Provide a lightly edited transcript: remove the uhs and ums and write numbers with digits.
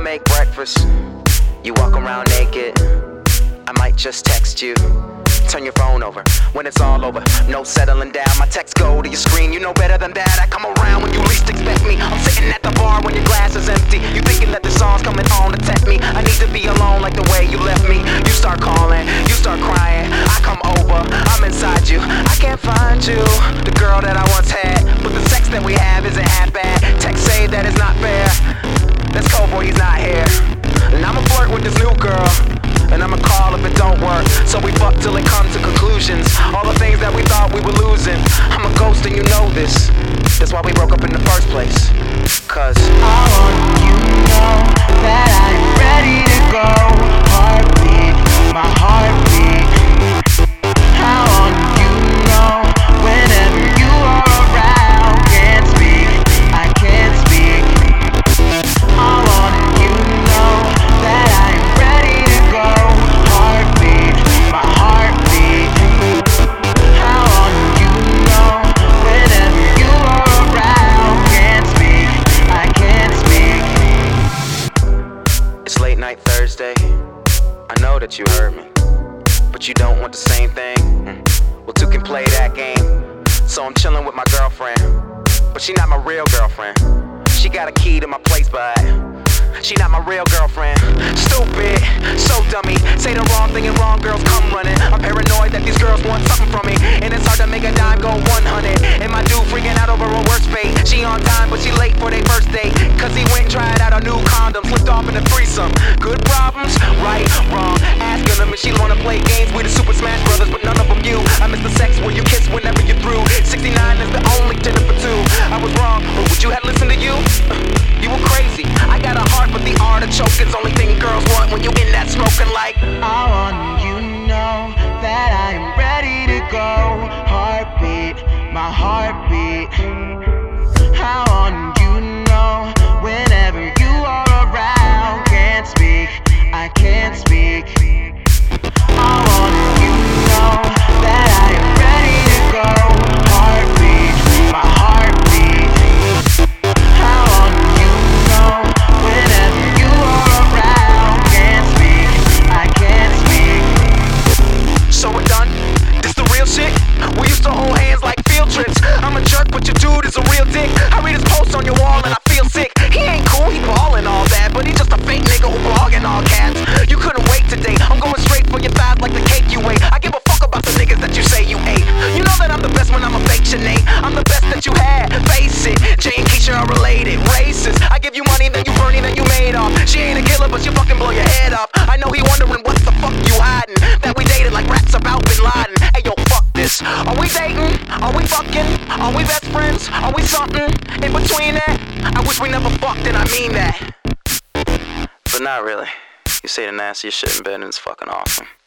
make breakfast, you walk around naked. I might just text you, turn your phone over when it's all over. No settling down, my texts go to your screen. You know better than that, I come around when you least expect me. I'm sitting at the bar when your glass is empty. You thinking that the song's coming on to tempt me. I need to be alone like the way you left me. You start calling, you start crying. I come over, I'm inside you. I can't find you, the girl that I once had. But the sex that we have isn't half bad. Text say that it's not fair. That's cold boy, he's not here. And I'ma flirt with this new girl, and I'ma call if it don't work. So we fuck till it comes to conclusions. All the things that we thought we were losing. I'm a ghost and you know this. That's why we broke up in the first place. Cause I want you to know that I'm ready to go. Heartbeat, my heartbeat. I want you to know whenever you are around. Can't speak, I can't speak. I want you to know that I'm ready to go. Heartbeat, my heartbeat. I want you to know whenever you are around. Can't speak, I can't speak. it's late night Thursday. I know that you heard me, but you don't want the same thing. Well, two can play that game. So I'm chilling with my girlfriend, but she not my real girlfriend. She got a key to my place, but she not my real girlfriend. Stupid, so dummy. Say the wrong thing and wrong girls come running. I'm paranoid that these girls want something from me, and it's hard to make a dime go 100. And my dude freaking out over a worst fate. She on time, but she late for their first date. Cause he went and tried out a new condom, slipped off in a threesome. Good problems, right, wrong. Asking them if she wanna play games with the Super Smash Brothers, but none of them you. I miss the sex where you kiss whenever you're through. 69 is the only dinner for two. I was wrong, but would you have listened to you? You were crazy. I got a heart, but the artichoke is only thing girls want when you in that smoking like. I want you to know that I am ready to go. Heartbeat, my heartbeat. I want you to know whenever you are around. Can't speak, I can't speak. I want you to know that I am ready to go. Heartbeat, my heartbeat. I want you to know whenever you are around. Can't speak, I can't speak. So we're done? This the real shit? We used to hold hands like field trips. I'm a jerk, but your dude is a real dick. I read his posts on your wall and I feel sick. He ain't cool, he ballin' all that, but he's just a fake nigga who blogging all caps. You couldn't wait today. I'm going straight for your thighs like the cake you ate. I give a fuck about the niggas that you say you ate. You know that I'm the best when I'm a fake Sinead. I'm the best that you had, face it. Jay and Keisha are related, racist. I give you money, then you burn it, then you made off. She ain't a killer, but she fucking blow your head off. I know he wondering what the fuck you hiding. That we dated like raps about Bin Laden. Hey yo, fuck this. Are we dating? Are we fucking? Are we best friends? Are we something in between that? I wish we never fucked, and I mean that. But not really. You say the nastiest shit in bed and it's fucking awesome.